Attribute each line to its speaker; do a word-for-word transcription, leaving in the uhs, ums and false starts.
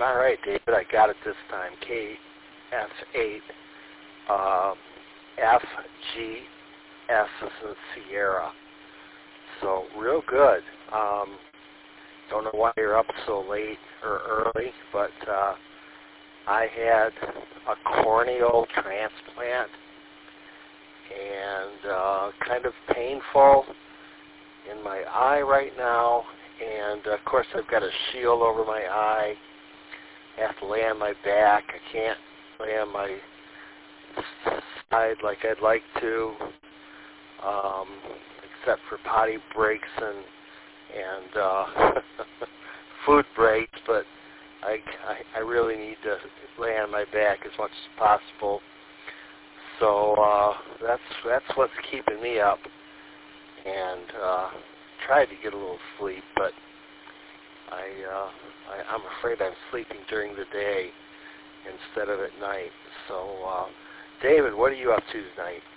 Speaker 1: All right, David, I got it this time. K F eight, uh, F G S is in Sierra. So real good. Um, don't know why you're up so late or early, but uh, I had a corneal transplant and uh, kind of painful in my eye right now. And of course I've got a shield over my eye. I have to lay on my back. I can't lay on my side like I'd like to, um, except for potty breaks and and uh, food breaks. But I, I I really need to lay on my back as much as possible. So uh, that's that's what's keeping me up. And uh, tried to get a little sleep, but I, uh, I I'm afraid I'm sleeping during the day instead of at night. So, uh, David, what are you up to tonight?